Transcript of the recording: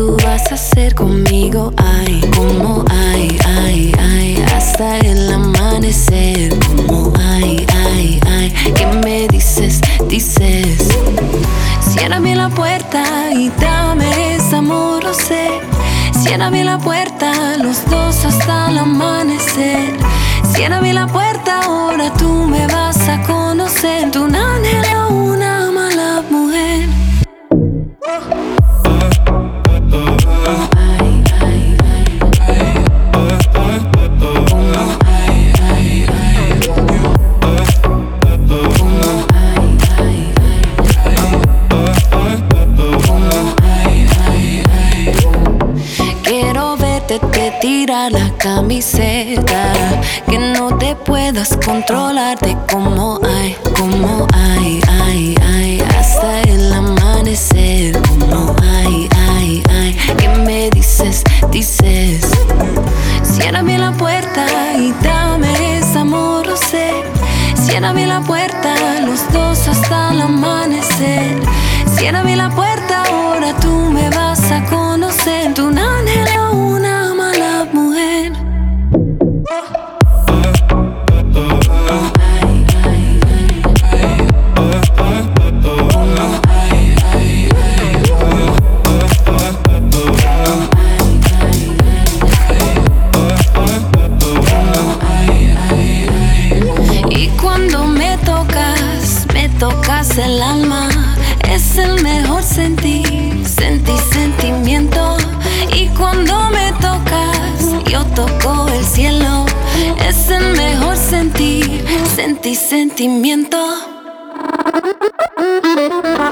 tú vas a hacer conmigo, ay, como ay, ay, ay, hasta el amanecer, como ay, ay, ay. ¿Qué me dices? Dices, ciérrame la puerta y dame ese amor, no sé. Ciérrame la puerta, los dos hasta el amanecer. Ciérrame la puerta, ahora tú me vas a conocer. Tú un ángel o una mala mujer. Te tira la camiseta, que no te puedas controlarte como ay, ay, ay, hasta el amanecer, como ay, ay, ay. ¿Qué me dices? Dices, ciérrame la puerta y dame ese amor, no sé. Ciérrame la puerta, los dos hasta el amanecer. Ciérrame la puerta, ahora tú me vas a conocer. Tú un ángel o una mala mujer. Y cuando me tocas el alma. Es el mejor sentir sentimiento. Y cuando me tocas, yo toco el cielo. Es el mejor sentir sentimiento.